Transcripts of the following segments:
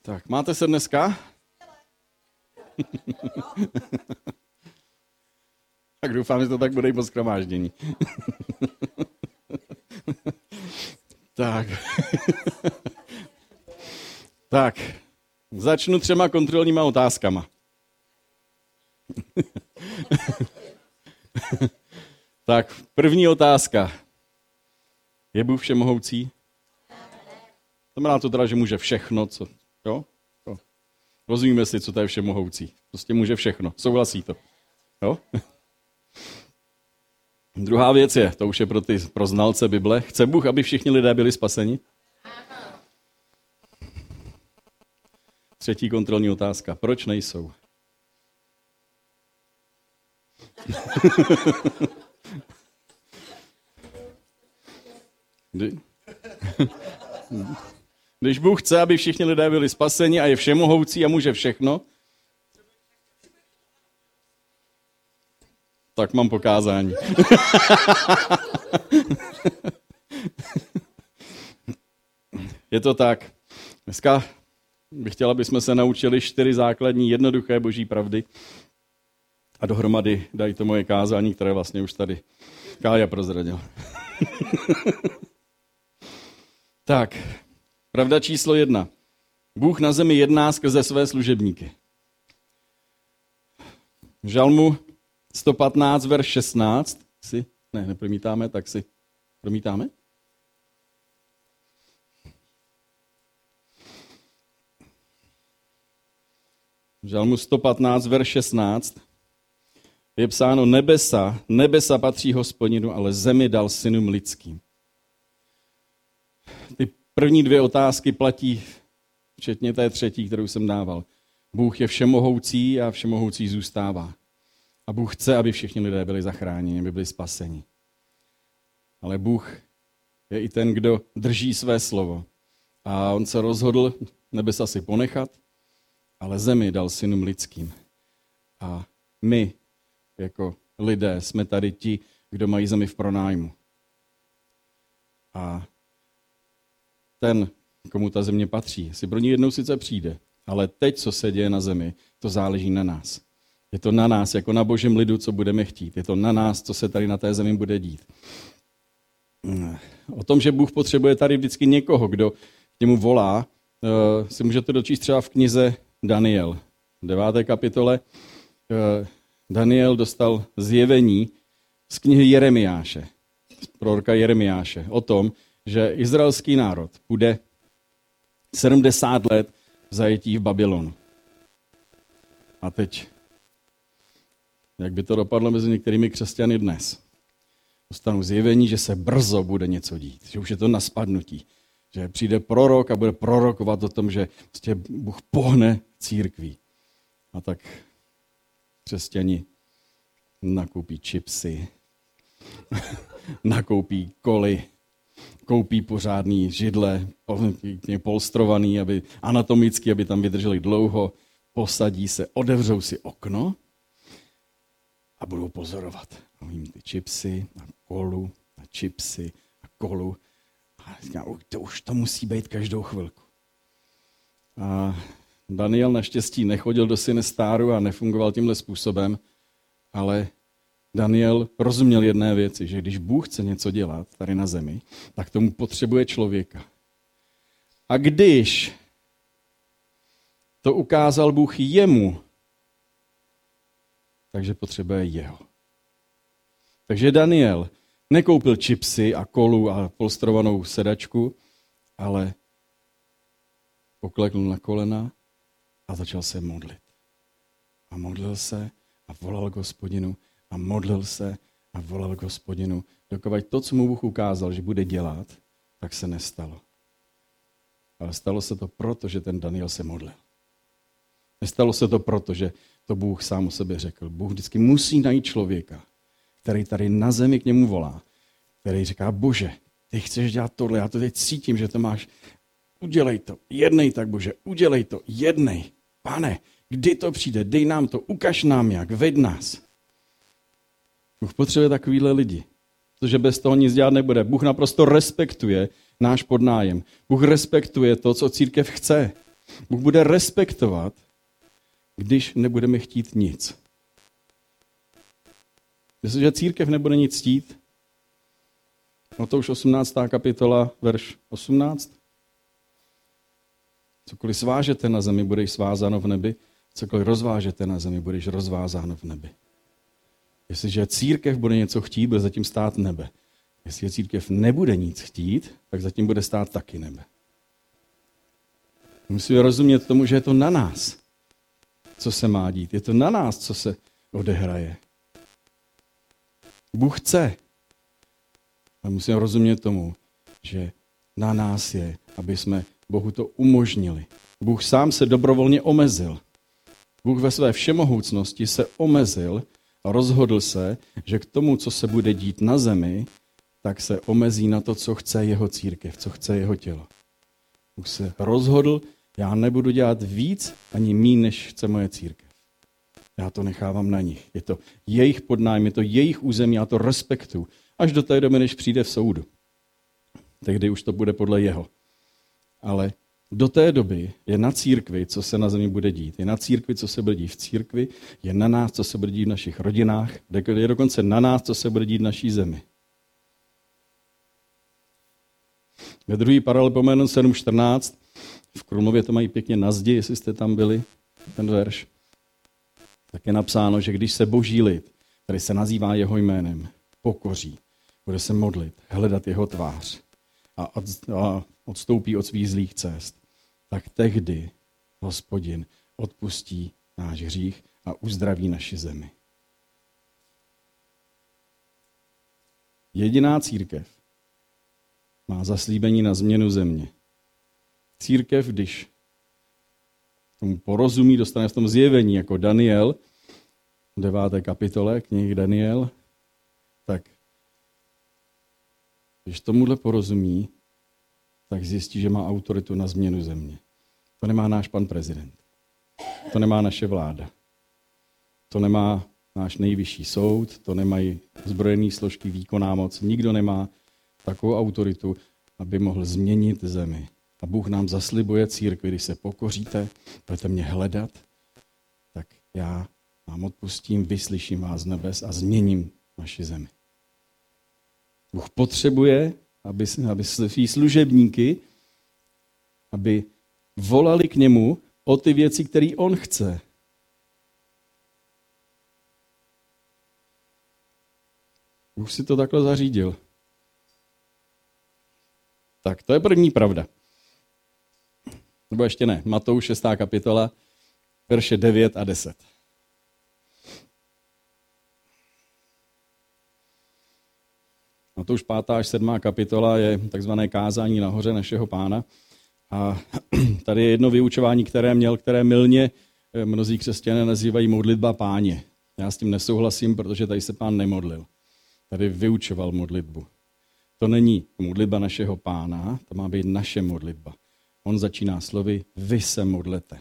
Tak, máte se dneska? Tak doufám, že to tak bude i po shromáždění. Tak. Tak, začnu 3 kontrolníma otázkama. Tak, první otázka. Je Bůh všemohoucí? Znamená to teda, že může všechno, co... Jo? Rozumíme si, co to je všemohoucí. Prostě může všechno. Souhlasí to. Jo? Druhá věc je, to už je pro znalce Bible, chce Bůh, aby všichni lidé byli spaseni? Třetí kontrolní otázka. Proč nejsou? Když Bůh chce, aby všichni lidé byli spaseni a je všemohoucí a může všechno, tak mám pokázání. Je to tak. Dneska bych chtěl, aby jsme se naučili 4 základní jednoduché boží pravdy a dohromady dají to moje kázání, které vlastně už tady Kája prozradil. Tak, pravda číslo 1. Bůh na zemi jedná skrze své služebníky. V Žalmu 115, verš 16. Nepromítáme, tak si promítáme? V Žalmu 115, verš 16 je psáno: nebesa patří Hospodinu, ale zemi dal synům lidským. Ty první 2 otázky platí, včetně té třetí, kterou jsem dával. Bůh je všemohoucí a všemohoucí zůstává. A Bůh chce, aby všichni lidé byli zachráněni, aby byli spaseni. Ale Bůh je i ten, kdo drží své slovo. A on se rozhodl nebesa si ponechat, ale zemi dal synům lidským. A my, jako lidé, jsme tady ti, kdo mají zemi v pronájmu. A ten, komu ta země patří, si pro ní jednou sice přijde, ale teď, co se děje na zemi, to záleží na nás. Je to na nás, jako na božím lidu, co budeme chtít. Je to na nás, co se tady na té zemi bude dít. O tom, že Bůh potřebuje tady vždycky někoho, kdo k němu volá, si můžete dočíst třeba v knize Daniel. V 9. kapitole Daniel dostal zjevení z knihy Jeremiáše, z proroka Jeremiáše, o tom, že izraelský národ bude 70 let v zajetí v Babylonu. A teď, jak by to dopadlo mezi některými křesťany dnes? Dostanou zjevení, že se brzo bude něco dít, že už je to na spadnutí, že přijde prorok a bude prorokovat o tom, že prostě Bůh pohne církví. A tak křesťani nakoupí čipsy, nakoupí koly, koupí pořádný židle, polstrovaný, aby anatomicky, aby tam vydrželi dlouho, posadí se, otevřou si okno a budou pozorovat. A jim ty čipsy a kolu a čipsy a kolu. A říkám, to musí být každou chvilku. A Daniel naštěstí nechodil do Sinestáru a nefungoval tímhle způsobem, ale Daniel rozuměl jedné věci, že když Bůh chce něco dělat tady na zemi, tak tomu potřebuje člověka. A když to ukázal Bůh jemu, takže potřebuje jeho. Takže Daniel nekoupil čipsy a kolu a polstrovanou sedačku, ale pokleknul na kolena a začal se modlit. A modlil se a volal k Hospodinu a modlil se a volal k Hospodinu. Dokud to, co mu Bůh ukázal, že bude dělat, tak se nestalo. Ale stalo se to proto, že ten Daniel se modlil. Nestalo se to proto, že to Bůh sám o sobě řekl. Bůh vždycky musí najít člověka, který tady na zemi k němu volá, který říká: Bože, ty chceš dělat tohle, já to teď cítím, že to máš, udělej to, jednej tak, Bože, udělej to, jednej. Pane, kdy to přijde, dej nám to, ukaž nám jak, veď nás. Bůh potřebuje takovýhle lidi, protože bez toho nic dělat nebude. Bůh naprosto respektuje náš podnájem. Bůh respektuje to, co církev chce. Bůh bude respektovat, když nebudeme chtít nic. Jestliže církev nebude nic chtít, no to už 18. kapitola, verš 18. Cokoliv svážete na zemi, budeš svázáno v nebi, cokoliv rozvážete na zemi, budeš rozvázáno v nebi. Jestliže církev bude něco chtít, bude zatím stát nebe. Jestliže církev nebude nic chtít, tak zatím bude stát taky nebe. Musíme rozumět tomu, že je to na nás, co se má dít. Je to na nás, co se odehraje. Bůh chce. Ale musíme rozumět tomu, že na nás je, aby jsme Bohu to umožnili. Bůh sám se dobrovolně omezil. Bůh ve své všemohoucnosti se omezil a rozhodl se, že k tomu, co se bude dít na zemi, tak se omezí na to, co chce jeho církev, co chce jeho tělo. Bůh se rozhodl, já nebudu dělat víc ani míň, než chce moje církev. Já to nechávám na nich. Je to jejich podnájem, je to jejich území, já to respektuju. Až do té doby, než přijde v soudu. Tehdy už to bude podle jeho. Ale do té doby je na církvi, co se na zemi bude dít. Je na církvi, co se bude dít v církvi, je na nás, co se bude dít v našich rodinách, je dokonce na nás, co se bude dít v naší zemi. Ve druhý paralelpomen 7.14, v Krumlově to mají pěkně na zdi, jestli jste tam byli, ten verš, tak je napsáno, že když se boží lid, který se nazývá jeho jménem, pokoří, bude se modlit, hledat jeho tvář a odstoupí od svých zlých cest, tak tehdy Hospodin odpustí náš hřích a uzdraví naši zemi. Jediná církev má zaslíbení na změnu země. Církev, když tomu porozumí, dostane v tom zjevení jako Daniel, v 9. kapitole knihy Daniel, tak když tomuhle porozumí, tak zjistí, že má autoritu na změnu země. To nemá náš pan prezident. To nemá naše vláda. To nemá náš nejvyšší soud, to nemají zbrojené složky, výkonná moc. Nikdo nemá takovou autoritu, aby mohl změnit zemi. A Bůh nám zaslibuje církvi, když se pokoříte, budete mě hledat, tak já vám odpustím, vyslyším vás z nebes a změním naši zemi. Bůh potřebuje, aby svý služebníky, aby volali k němu o ty věci, které on chce. Bůh si to takhle zařídil. Tak, to je první pravda. Nebo ještě ne. Matouš 6. kapitola, verše 9 a 10. Matouš 5. až 7. kapitola je takzvané kázání nahoře našeho Pána. A tady je jedno vyučování, které mylně mnozí křesťané nazývají modlitba Páně. Já s tím nesouhlasím, protože tady se Pán nemodlil. Tady vyučoval modlitbu. To není modlitba našeho Pána, to má být naše modlitba. On začíná slovy, vy se modlete.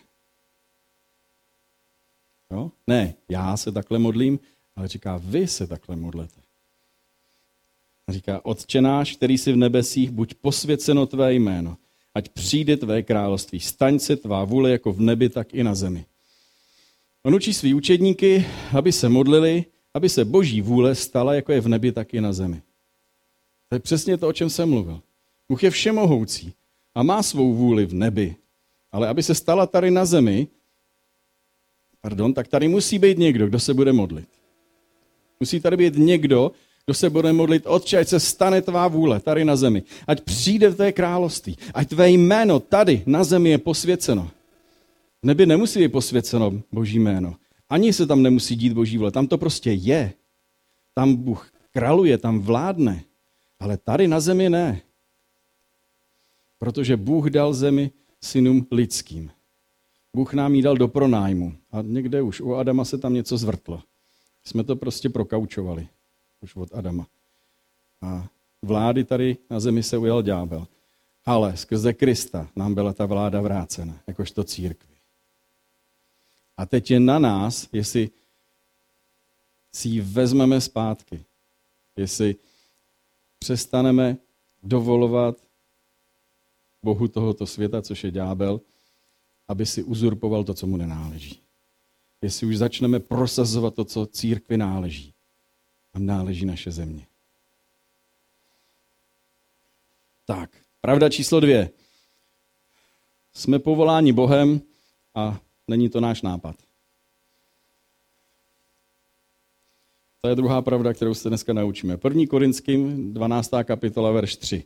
Jo? Ne, já se takhle modlím, ale říká, vy se takhle modlete. A říká, Otče náš, který jsi v nebesích, buď posvěceno tvé jméno, ať přijde tvé království, staň se tvá vůle jako v nebi, tak i na zemi. On učí svý učedníky, aby se modlili, aby se boží vůle stala, jako je v nebi, tak i na zemi. To je přesně to, o čem jsem mluvil. Bůh je všemohoucí a má svou vůli v nebi, ale aby se stala tady na zemi, tak tady musí být někdo, kdo se bude modlit. Musí tady být někdo, kdo se bude modlit, Otče, ať se stane tvá vůle tady na zemi. Ať přijde tvé království. Ať tvé jméno tady na zemi je posvěceno. V nebi nemusí být posvěceno boží jméno. Ani se tam nemusí dít boží vůle. Tam to prostě je. Tam Bůh králuje, tam vládne. Ale tady na zemi ne. Protože Bůh dal zemi synům lidským. Bůh nám ji dal do pronájmu. A někde už u Adama se tam něco zvrtlo. Jsme to prostě prokaučovali. Už od Adama. A vlády tady na zemi se ujal ďábel. Ale skrze Krista nám byla ta vláda vrácena, jakožto církvi. A teď je na nás, jestli si ji vezmeme zpátky. Jestli přestaneme dovolovat Bohu tohoto světa, což je ďábel, aby si uzurpoval to, co mu nenáleží. Jestli už začneme prosazovat to, co církvi náleží, nám náleží naše země. Tak, pravda číslo 2. Jsme povoláni Bohem a není to náš nápad. To je druhá pravda, kterou se dneska naučíme. 1. Korinským 12. kapitola, verš 3.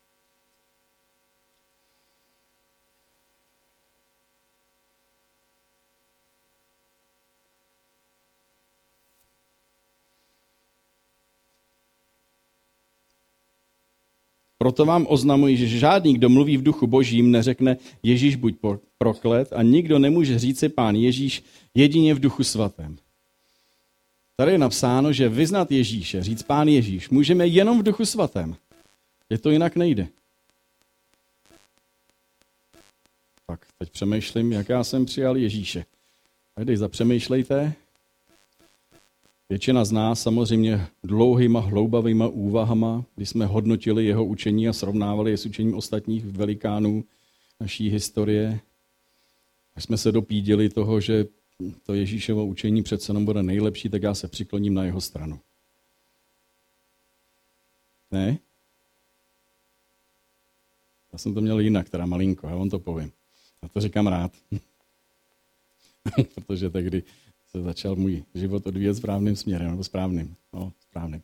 Proto vám oznamuji, že žádný, kdo mluví v duchu božím, neřekne Ježíš buď proklet a nikdo nemůže říci Pán Ježíš jedině v duchu svatém. Tady je napsáno, že vyznat Ježíše, říct Pán Ježíš, můžeme jenom v duchu svatém. Je to jinak nejde. Tak, teď přemýšlím, jak já jsem přijal Ježíše. Tady zapřemýšlejte. Většina z nás samozřejmě dlouhýma, hloubavýma úvahama, když jsme hodnotili jeho učení a srovnávali je s učením ostatních velikánů naší historie. Až jsme se dopídili toho, že to Ježíšovo učení přece jenom bude nejlepší, tak já se přikloním na jeho stranu. Ne? Já jsem to měl jinak, teda malinko, já vám to povím. Já to říkám rád. Protože tehdy se začal můj život odvíjet správným směrem, nebo správným. No, správným.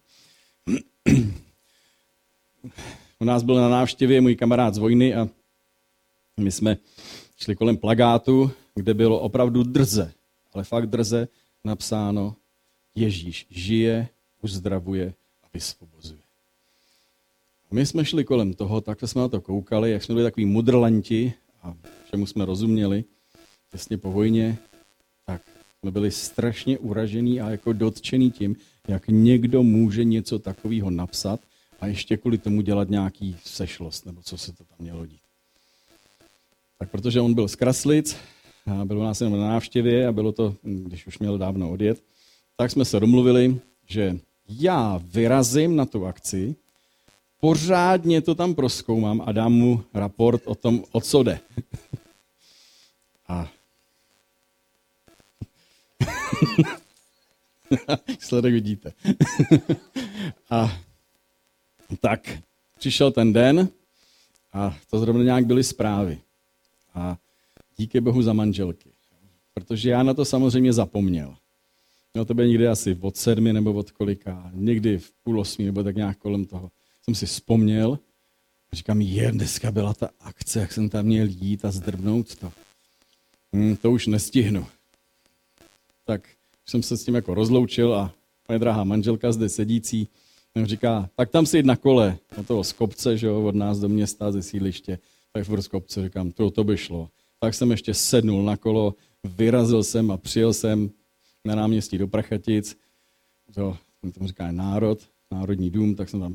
U nás byl na návštěvě můj kamarád z vojny a my jsme šli kolem plakátu, kde bylo opravdu drze, ale fakt drze napsáno Ježíš žije, uzdravuje a vysvobozuje. A my jsme šli kolem toho, takhle jsme na to koukali, jak jsme byli takový mudrlanti a všemu jsme rozuměli, těsně po vojně, tak jsme byli strašně uražený a jako dotčený tím, jak někdo může něco takového napsat a ještě kvůli tomu dělat nějaký sešlost, nebo co se to tam mělo dít. Tak protože on byl z Kraslic, a byl u nás jenom na návštěvě a bylo to, když už měl dávno odjet, tak jsme se domluvili, že já vyrazím na tu akci, pořádně to tam prozkoumám a dám mu raport o tom, o co jde. A sledek vidíte. A tak přišel ten den a to zrovna nějak byly zprávy. A díky Bohu za manželky. Protože já na to samozřejmě zapomněl. No to bylo někdy asi od 7 nebo od kolika, někdy v 7:30 nebo tak nějak kolem toho. Jsem si vzpomněl a říkám, dneska byla ta akce, jak jsem tam měl jít a zdrbnout to. To už nestihnu. Tak jsem se s tím jako rozloučil a moje drahá manželka zde sedící říká, tak tam si jít na kole, od toho z kopce, že jo, od nás do města, ze sídliště, tak v kopce, říkám, to by šlo. Tak jsem ještě sednul na kolo, vyrazil jsem a přijel jsem na náměstí do Prachatic, to tomu říká Národní dům, tak jsem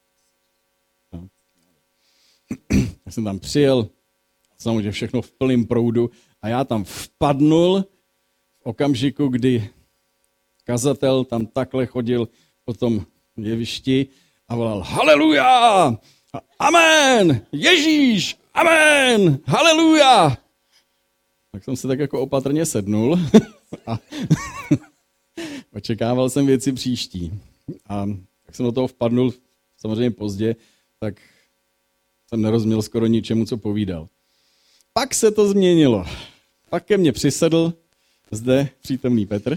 tam přijel, samozřejmě všechno v plném proudu a já tam vpadnul v okamžiku, kdy kazatel tam takhle chodil po tom jevišti a volal haleluja, amen, Ježíš, amen, haleluja. Tak jsem se tak jako opatrně sednul a očekával jsem věci příští. A jak jsem do toho vpadnul, samozřejmě pozdě, tak jsem nerozuměl skoro ničemu, co povídal. Pak se to změnilo. Pak ke mně přisedl zde přítomný Petr.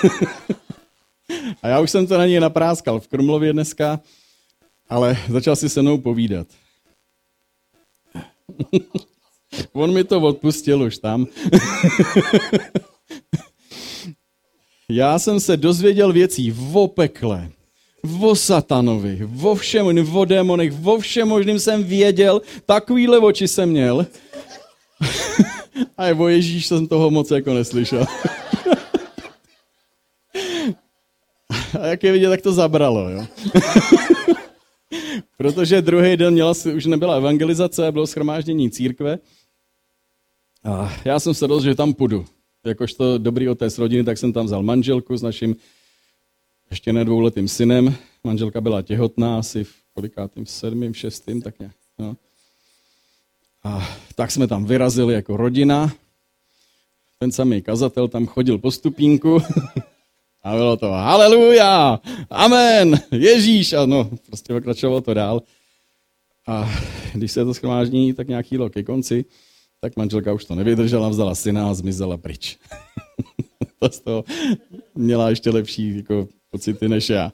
A já už jsem to na něj napráskal v Krumlově dneska, ale začal si se mnou povídat. On mi to odpustil už tam. Já jsem se dozvěděl věcí o pekle, o satanovi, o všem, o démonech, o všem možným jsem věděl, takovýhle oči jsem měl. A o Ježíš jsem toho moc jako neslyšel. A jak je vidět, tak to zabralo, jo. Protože druhý den už nebyla evangelizace, bylo shromáždění církve. A já jsem se rozhodl, že tam půjdu. Jakožto dobrý otec rodiny, tak jsem tam vzal manželku s naším ještě ne 2letým synem. Manželka byla těhotná, asi v kolikátým, 7., 6., tak nějak. No. A tak jsme tam vyrazili jako rodina ten samý kazatel tam chodil po stupínku a bylo to haleluja, amen, Ježíš, a no, prostě pokračovalo to dál. A když se to shromáždění tak nějaký bylo ke konci, tak manželka už to nevydržela, vzala syna a zmizela pryč. To z toho měla ještě lepší jako, pocity než já.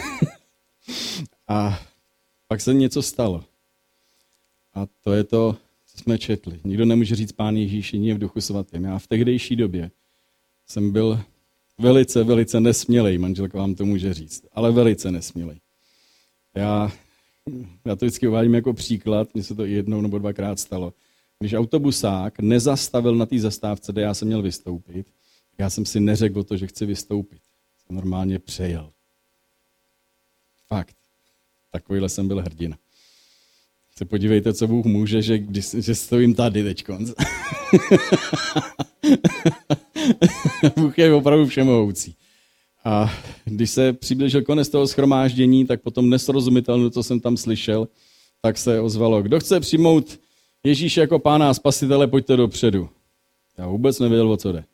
A pak se něco stalo. A to je to, co jsme četli. Nikdo nemůže říct Pán Ježíš jedině v Duchu Svatém. Já v tehdejší době jsem byl velice, velice nesmělej, manželka vám to může říct, ale velice nesmělej. Já to vždycky uvádím jako příklad, mně se to jednou nebo dvakrát stalo. Když autobusák nezastavil na té zastávce, kde já jsem měl vystoupit, já jsem si neřekl o to, že chci vystoupit. Jsem normálně přejel. Fakt. Takovýhle jsem byl hrdina. Se podívejte, co Bůh může, že stojím tady teďkonc. Bůh je opravdu všemohoucí. A když se přiblížil konec toho shromáždění, tak potom nesrozumitelné, co jsem tam slyšel, tak se ozvalo, kdo chce přijmout Ježíše jako Pána a Spasitele, pojďte dopředu. Já vůbec nevěděl, o co jde.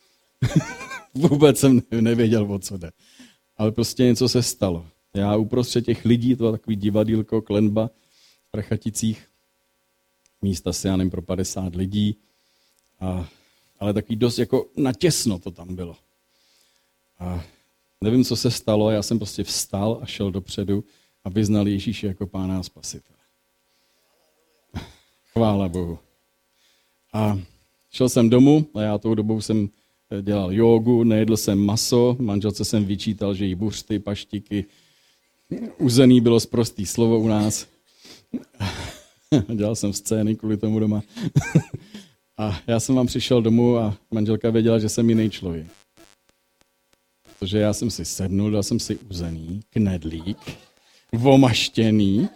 Vůbec jsem nevěděl, o co jde. Ale prostě něco se stalo. Já uprostřed těch lidí, to bylo takový divadýlko, klenba v Prachaticích, místa asi, já nevím, pro 50 lidí, ale takový dost jako natěsno to tam bylo. A nevím, co se stalo, já jsem prostě vstal a šel dopředu a vyznal Ježíše jako Pána a Spasitele. Chvála Bohu. A šel jsem domů a já tou dobou jsem dělal jógu, nejedl jsem maso, manželce jsem vyčítal, že jí buřty, paštiky, uzený bylo sprostý slovo u nás. Dělal jsem scény kvůli tomu doma. A já jsem vám přišel domů a manželka věděla, že jsem jiný člověk. Protože já jsem si sednul, dal jsem si uzený, knedlík, vomaštěný.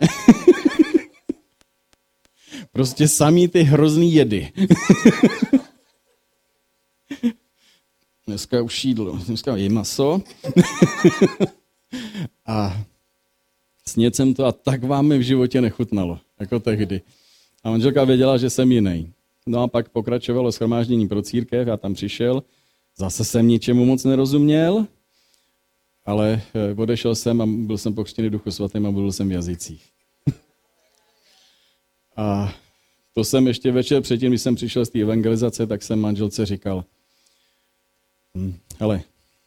Prostě samý ty hrozný jedy. Dneska už jídlo, dneska je maso. A snědl jsem to a tak vám mi v životě nechutnalo, jako tehdy. A manželka věděla, že jsem jiný. No a pak pokračovalo shromáždění pro církev, já tam přišel, zase jsem ničemu moc nerozuměl, ale odešel jsem a byl jsem pokřtěný v Duchu Svatém a byl jsem v jazycích. A to jsem ještě večer předtím, když jsem přišel z té evangelizace, tak jsem manželce říkal, hele,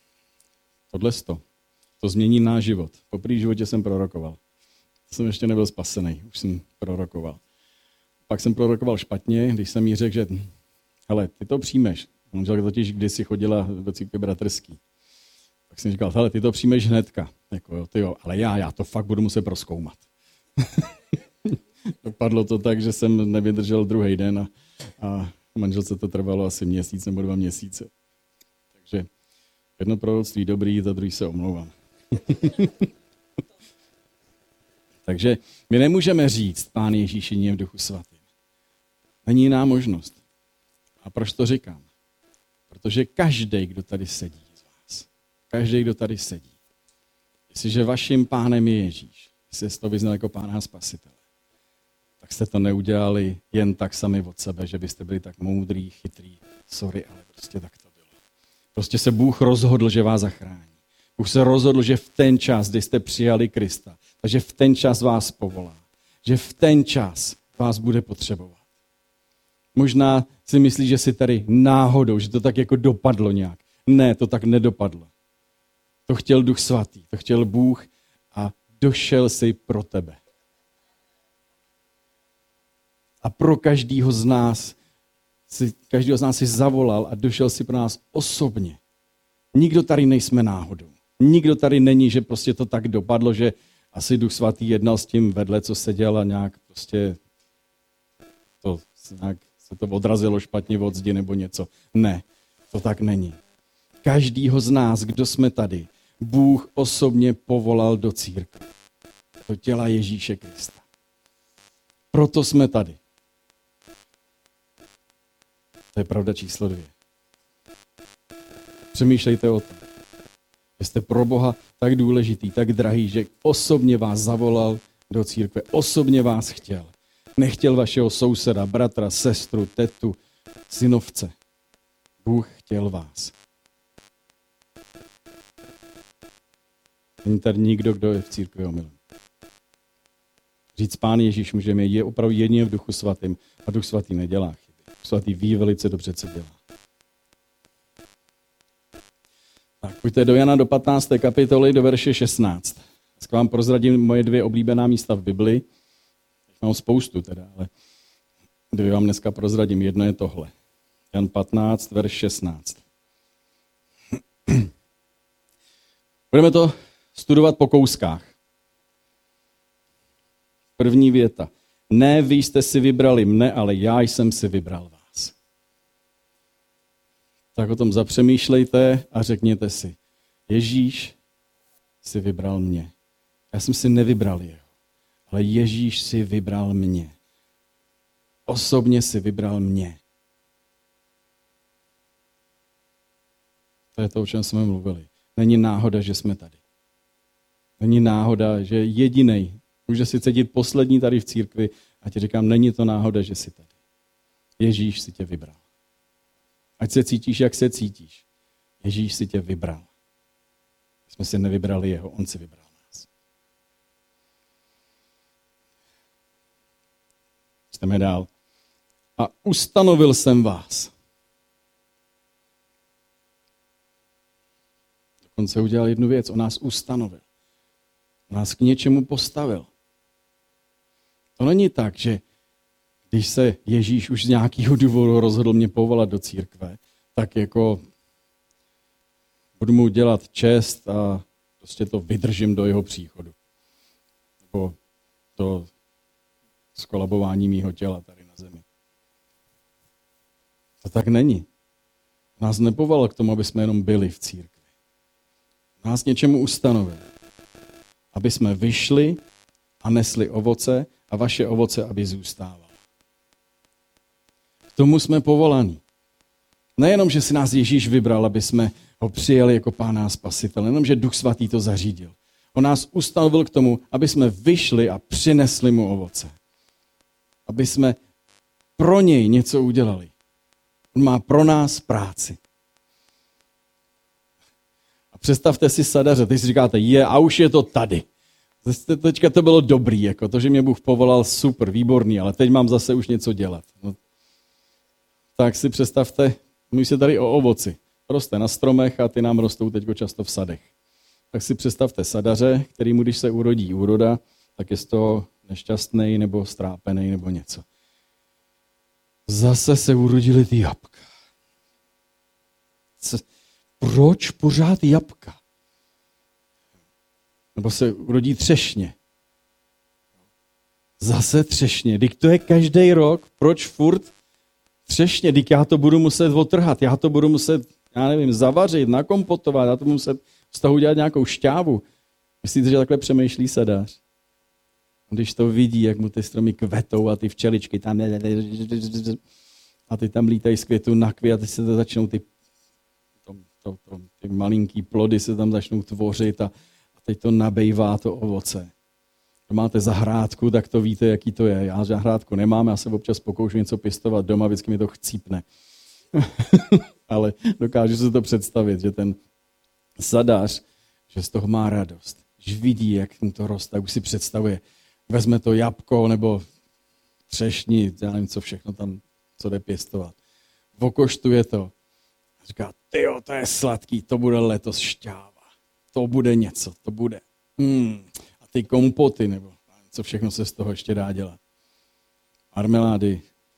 to změní náš život. Po první životě jsem prorokoval. Jsem ještě nebyl spasený, už jsem prorokoval. Pak jsem prorokoval špatně, když jsem jí řekl, že hele, ty to přijmeš. Manželka totiž kdysi chodila do církve bratrský. Tak jsem říkal, hele, ty to přijmeš hnedka. Jako, jo, ale já to fakt budu muset prozkoumat. Dopadlo to tak, že jsem nevydržel druhý den a manželce to trvalo asi měsíc nebo 2 měsíce. Takže jedno proroctví dobrý, za druhý se omlouvám. Takže my nemůžeme říct Pán Ježíš je v Duchu Svatým. Není jiná možnost. A proč to říkám? Protože každý, kdo tady sedí z vás, každý, kdo tady sedí, jestliže vaším pánem je Ježíš, jestli jste to vyznal jako Pána a Spasitele, tak jste to neudělali jen tak sami od sebe, že byste byli tak moudrý, chytrý. Sorry, ale prostě tak to bylo. Prostě se Bůh rozhodl, že vás zachrání. Bůh se rozhodl, že v ten čas, kdy jste přijali Krista, takže v ten čas vás povolá. Že v ten čas vás bude potřebovat. Možná si myslíš, že jsi tady náhodou, že to tak jako dopadlo nějak. Ne, to tak nedopadlo. To chtěl Duch Svatý, to chtěl Bůh a došel si pro tebe. A pro každýho z nás si zavolal a došel si pro nás osobně. Nikdo tady nejsme náhodou. Nikdo tady není, že prostě to tak dopadlo, že asi Duch Svatý jednal s tím vedle, co seděl a nějak prostě nějak se to odrazilo špatně od zdi nebo něco. Ne, to tak není. Každýho z nás, kdo jsme tady, Bůh osobně povolal do církve. Do těla Ježíše Krista. Proto jsme tady. To je pravda číslo 2. Přemýšlejte o tom. Že jste pro Boha tak důležitý, tak drahý, že osobně vás zavolal do církve, osobně vás chtěl. Nechtěl vašeho souseda, bratra, sestru, tetu, synovce. Bůh chtěl vás. Není tady nikdo, kdo je v církvi omylem. Říct Pán Ježíš můžeme je opravdu jedině v Duchu Svatým a Duch Svatý nedělá chyby. Duch Svatý ví velice dobře, co dělá. Tak, pojďte do Jana do 15. kapitoly, do verše 16. Dneska vám prozradím moje 2 oblíbená místa v Bibli. Mám spoustu teda, ale 2 vám dneska prozradím. Jedno je tohle. Jan 15, verš 16. Budeme to studovat po kouskách. První věta. Ne, vy jste si vybrali mne, ale já jsem si vybral vás. Tak o tom zapřemýšlejte a řekněte si. Ježíš si vybral mě. Já jsem si nevybral jeho, ale Ježíš si vybral mě. Osobně si vybral mě. To je to, o čem jsme mluvili. Není náhoda, že jsme tady. Není náhoda, že jedinej může si cítit poslední tady v církvi a ti říkám, není to náhoda, že jsi tady. Ježíš si tě vybral. Ať se cítíš, jak se cítíš. Ježíš si tě vybral. Jsme si nevybrali jeho, on si vybral nás. Čteme dál. A ustanovil jsem vás. Dokonce udělal jednu věc, on nás ustanovil. On nás k něčemu postavil. To není tak, že když se Ježíš už z nějakého důvodu rozhodl mě povolat do církve, tak jako budu mu dělat čest a prostě to vydržím do jeho příchodu. Nebo to skolabování mýho těla tady na zemi. To tak není. Nás nepovolal k tomu, aby jsme jenom byli v církvi. Nás něčemu ustanovil. Aby jsme vyšli a nesli ovoce a vaše ovoce, aby zůstávalo. K tomu jsme povolaní. Nejenom, že si nás Ježíš vybral, aby jsme ho přijali jako Pána a Spasitele, jenom, že Duch Svatý to zařídil. On nás ustanovil k tomu, aby jsme vyšli a přinesli mu ovoce. Aby jsme pro něj něco udělali. On má pro nás práci. A představte si sadaře, teď si říkáte, a už je to tady. Teďka to bylo dobrý, jako to, že mě Bůh povolal, super, výborný, ale teď mám zase už něco dělat. No, tak si představte, mluví se tady o ovoci. Roste na stromech a ty nám rostou teď často v sadech. Tak si představte sadaře, kterýmu, když se urodí úroda, tak je z toho nešťastný nebo strápený nebo něco. Zase se urodily ty jabka. Proč pořád jabka? Nebo se urodí třešně. Zase třešně. Vždyť to je každý rok. Proč furt třešně? Vždyť já to budu muset otrhat. Já to budu muset, zavařit, nakompotovat. Já to budu muset z toho udělat nějakou šťávu. Myslíte, že takhle přemýšlí sadář? Když to vidí, jak mu ty stromy kvetou a ty včeličky tam a ty tam lítají z květu na květ a ty se to začnou ty malinký plody se tam začnou tvořit a teď to nabejvá to ovoce. Když máte zahrádku, tak to víte, jaký to je. Já zahrádku nemám, já se občas pokouším něco pěstovat doma, vždycky mi to chcípne. Ale dokážu si to představit, že ten sadář, že z toho má radost. Když vidí, jak mu to roste, tak už si představuje, vezme to jabko nebo třešní, já nevím, co všechno tam, co jde pěstovat. Okoštuje to. A říká, tyjo, to je sladký, to bude letos šťáva. To bude něco, to bude. A ty kompoty, nebo co všechno se z toho ještě dá dělat. Marmelády.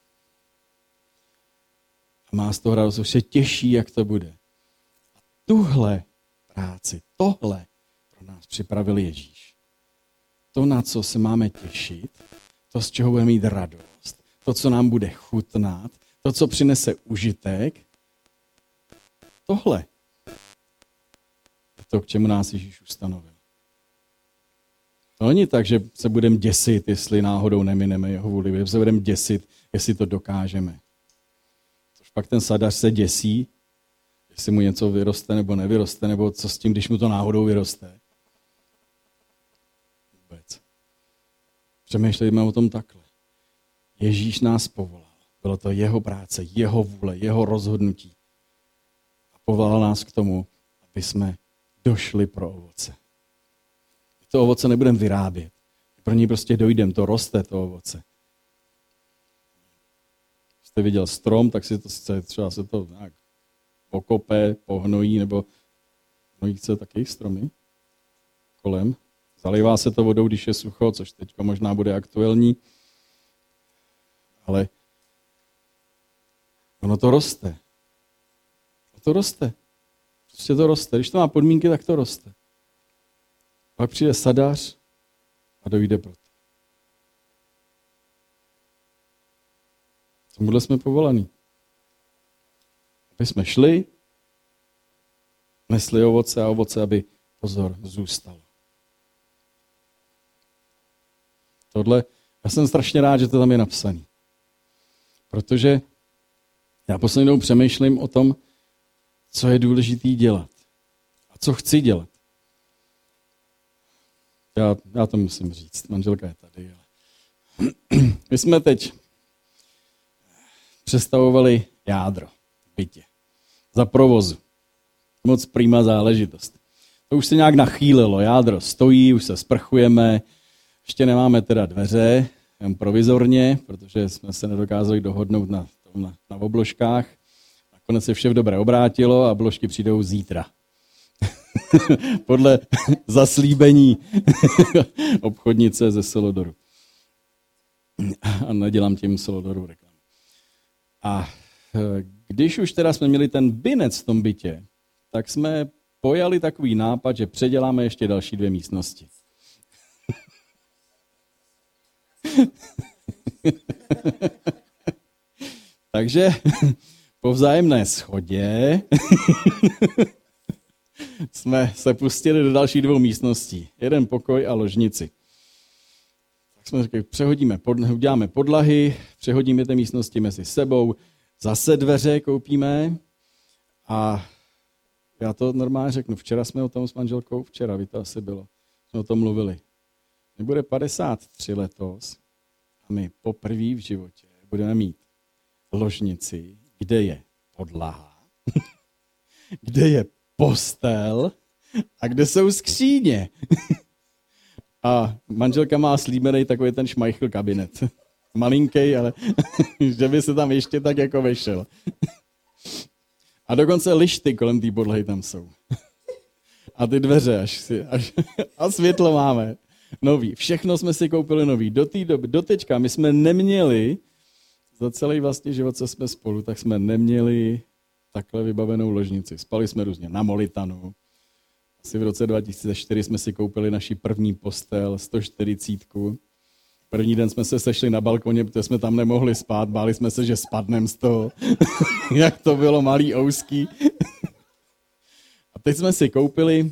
A má z toho radost, už se těší, jak to bude. A tuhle práci, tohle pro nás připravil Ježíš. To, na co se máme těšit, to, z čeho budeme mít radost, to, co nám bude chutnat, to, co přinese užitek, tohle je to, k čemu nás Ježíš ustanovil. To není tak, že se budeme děsit, jestli náhodou nemineme jeho vůli, že se budeme děsit, jestli to dokážeme. Což pak ten sadař se děsí, jestli mu něco vyroste nebo nevyroste, nebo co s tím, když mu to náhodou vyroste. Vůbec. Přemýšlejme o tom takhle. Ježíš nás povolal. Bylo to jeho práce, jeho vůle, jeho rozhodnutí. povolal nás k tomu, aby jsme došli pro ovoce. To ovoce nebudeme vyrábět. Pro něj prostě dojdeme, to roste, to ovoce. Když jste viděl strom, tak si to třeba se to nějak pokope, pohnojí, nebo hnojí se taky stromy kolem. Zalivá se to vodou, když je sucho, což teď možná bude aktuální. Ale ono to roste. To roste. Prostě to roste. Když to má podmínky, tak to roste. Pak přijde sadař a dojde pro to. Tomuhle jsme povolaní. Aby jsme šli, nesli ovoce a ovoce, aby, pozor, zůstalo. Tohle, já jsem strašně rád, že to tam je napsané. Protože já poslední dobou přemýšlím o tom, co je důležité dělat. A co chci dělat. Já to musím říct, manželka je tady. Ale my jsme teď přestavovali jádro v bytě. Za provozu. Moc prima záležitost. To už se nějak nachýlilo. Jádro stojí, už se sprchujeme. Ještě nemáme teda dveře, jen provizorně, protože jsme se nedokázali dohodnout na obložkách. Nakonec se vše v dobré obrátilo a obložky přijdou zítra. Podle zaslíbení obchodnice ze Solodoru. A nedělám tím Solodoru reklamu. A když už teda jsme měli ten binec v tom bytě, tak jsme pojali takový nápad, že předěláme ještě další 2 místnosti. Takže po vzájemné shodě jsme se pustili do dalších 2 místností. 1 pokoj a ložnici. Tak jsme řekli, uděláme podlahy, přehodíme ty místnosti mezi sebou, zase dveře koupíme a já to normálně řeknu. Včera jsme o tom s manželkou, včera by to asi bylo, jsme o tom mluvili. Mě bude 53 letos a my poprvé v životě budeme mít ložnici, kde je podlaha, kde je postel a kde jsou skříně. A manželka má slíbený takový ten šmajchl kabinet. Malinký, ale že by se tam ještě tak jako vešel. A dokonce lišty kolem té podlahy tam jsou. A ty dveře a světlo máme. Nový. Všechno jsme si koupili nový. Do té doby, doteďka my jsme neměli, za celý vlastně život, co jsme spolu, tak jsme neměli takhle vybavenou ložnici. Spali jsme různě na molitanu. Asi v roce 2004 jsme si koupili naši první postel, 140. První den jsme se sešli na balkoně, protože jsme tam nemohli spát. Báli jsme se, že spadneme z toho. Jak to bylo malý ouský. A teď jsme si koupili...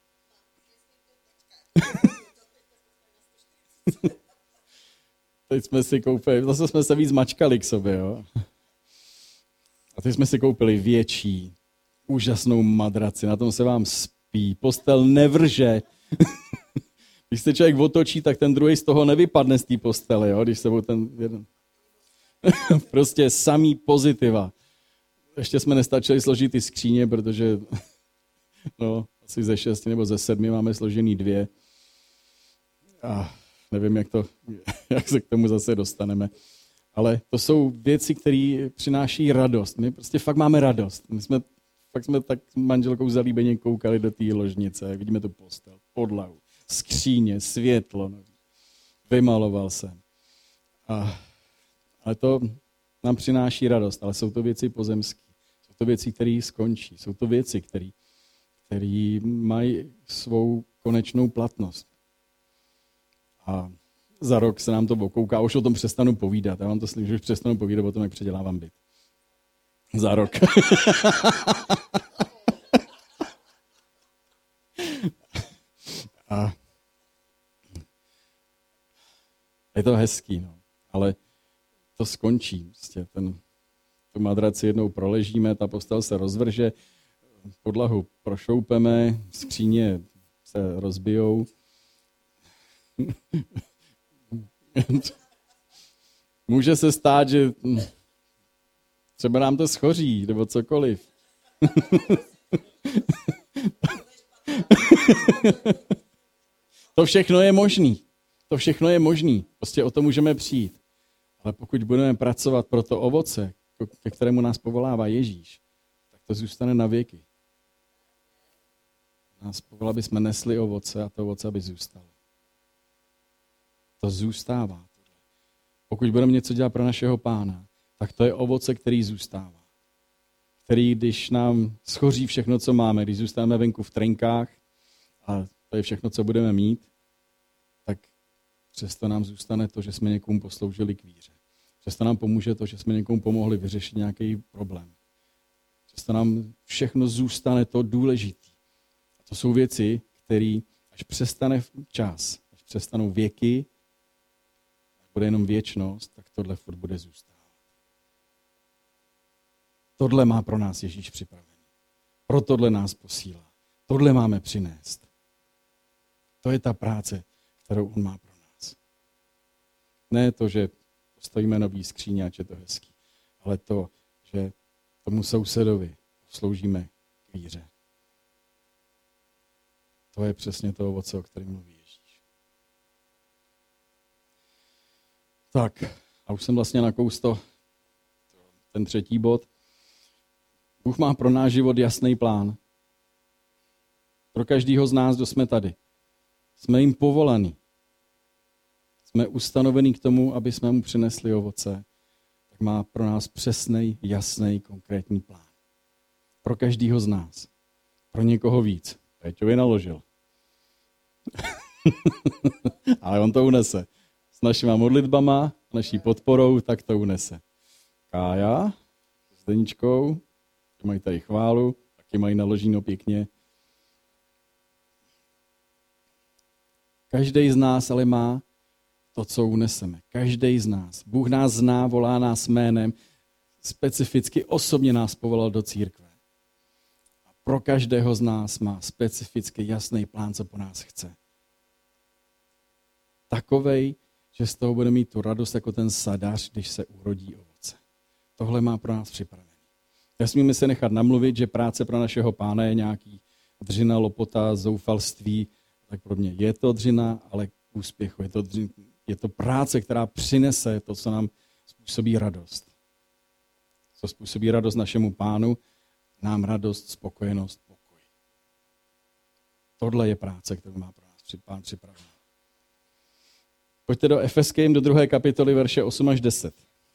Teď jsme si koupili, zase jsme se víc mačkali k sobě, jo. A teď jsme si koupili větší, úžasnou madraci, na tom se vám spí, postel nevrže. Když se člověk otočí, tak ten druhý z toho nevypadne z té postele, jo, když se byl ten jeden. Prostě samý pozitiva. Ještě jsme nestačili složit ty skříně, protože no, asi ze 6 nebo ze 7 máme složený 2. A nevím, jak se k tomu zase dostaneme. Ale to jsou věci, které přináší radost. My prostě fakt máme radost. Fakt jsme tak s manželkou zalíbeně koukali do té ložnice. Vidíme tu postel, podlahu, skříně, světlo. Vymaloval jsem. Ale to nám přináší radost. Ale jsou to věci pozemské. Jsou to věci, které skončí. Jsou to věci, které mají svou konečnou platnost. A za rok se nám to okouká, už o tom přestanu povídat. Já vám to slyším, že už přestanu povídat o tom, jak předělávám byt. Za rok. A je to hezký, no. Ale to skončí. Prostě tu madraci jednou proležíme, ta postel se rozvrže, podlahu prošoupeme, skříně se rozbijou. Může se stát, že třeba nám to schoří, nebo cokoliv. To všechno je možný. To všechno je možný. Prostě o to můžeme přijít. Ale pokud budeme pracovat pro to ovoce, ke kterému nás povolává Ježíš, tak to zůstane na věky. Nás povolá, aby jsme nesli ovoce a to ovoce, aby zůstalo. To zůstává. Pokud budeme něco dělat pro našeho Pána, tak to je ovoce, který zůstává. Který, když nám schoří všechno, co máme, když zůstaneme venku v trenkách, a to je všechno, co budeme mít, tak přesto nám zůstane to, že jsme někomu posloužili k víře. Přesto nám pomůže to, že jsme někomu pomohli vyřešit nějaký problém. Přesto nám všechno zůstane to důležité. A to jsou věci, které až přestane čas, až přestanou věky, bude jenom věčnost, tak tohle furt bude zůstávat. Tohle má pro nás Ježíš připravený. Pro tohle nás posílá. Tohle máme přinést. To je ta práce, kterou on má pro nás. Ne to, že postavíme nový skříň, ač je to hezký, ale to, že tomu sousedovi sloužíme k víře. To je přesně to ovoce, o kterém mluví Ježíš. Tak, a už jsem vlastně nakous ten třetí bod. Bůh má pro náš život jasný plán. Pro každého z nás, kdo jsme tady. Jsme jim povolaní. Jsme ustanovení k tomu, aby jsme mu přinesli ovoce. Tak má pro nás přesný, jasný, konkrétní plán. Pro každého z nás. Pro někoho víc. Péťovi naložil. Ale on to unese. S našima modlitbama, naší podporou, tak to unese. Kája s Deničkou, mají tady chválu, taky mají naloženo pěkně. Každý z nás ale má to, co uneseme. Každý z nás. Bůh nás zná, volá nás jménem, specificky osobně nás povolal do církve. A pro každého z nás má specificky jasný plán, co po nás chce. Takovej, že z toho bude mít tu radost jako ten sadař, když se urodí ovoce. Tohle má pro nás připravený. Nesmíme se nechat namluvit, že práce pro našeho Pána je nějaký dřina, lopota, zoufalství, tak podobně. Je to dřina, ale k úspěchu. Je to práce, která přinese to, co nám způsobí radost. Co způsobí radost našemu Pánu, nám radost, spokojenost, pokoj. Tohle je práce, kterou má pro nás Pán připravený. Pojďte do Efeským, do 2. kapitoly, verše 8 až 10.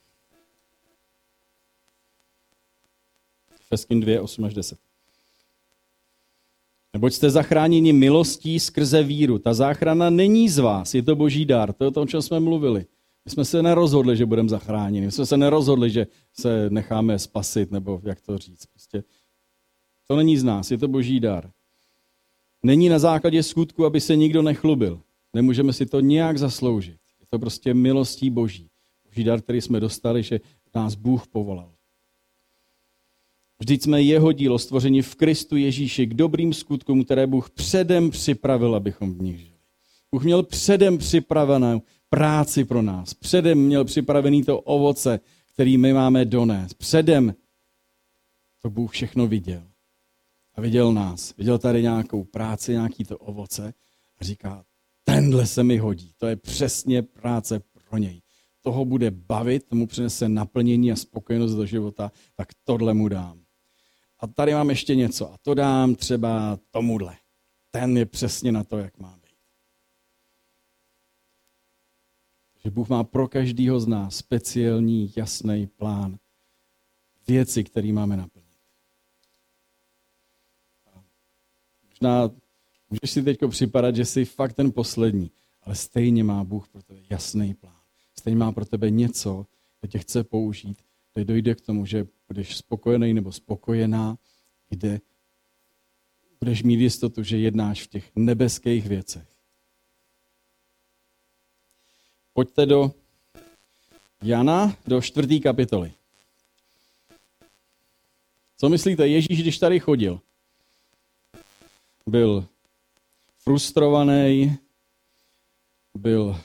Efeským 2, 8 až 10. Neboť jste zachráněni milostí skrze víru. Ta záchrana není z vás, je to boží dar. To je to, o čem jsme mluvili. My jsme se nerozhodli, že budeme zachráněni. My jsme se nerozhodli, že se necháme spasit, nebo jak to říct. Prostě to není z nás, je to boží dar. Není na základě skutku, aby se nikdo nechlubil. Nemůžeme si to nějak zasloužit. Je to prostě milostí boží. Boží dar, který jsme dostali, že nás Bůh povolal. Vždyť jsme jeho dílo stvoření v Kristu Ježíši k dobrým skutkům, které Bůh předem připravil, abychom v nich žili. Bůh měl předem připravenou práci pro nás. Předem měl připravený to ovoce, který my máme donést. Předem to Bůh všechno viděl. A viděl nás. Viděl tady nějakou práci, nějaký to ovoce a říká, tenhle se mi hodí. To je přesně práce pro něj. Toho bude bavit, tomu přinese naplnění a spokojenost do života, tak tohle mu dám. A tady mám ještě něco a to dám třeba tomuhle. Ten je přesně na to, jak má být. Že Bůh má pro každého z nás speciální, jasný plán. Věci, které máme naplnit. Možná můžeš si teď připadat, že jsi fakt ten poslední, ale stejně má Bůh pro tebe jasný plán. Stejně má pro tebe něco, kde tě chce použít, kde dojde k tomu, že budeš spokojený nebo spokojená, kde budeš mít jistotu, že jednáš v těch nebeských věcech. Pojďte do Jana, do 4. kapitoly. Co myslíte, Ježíš, když tady chodil, byl frustrovaný, byl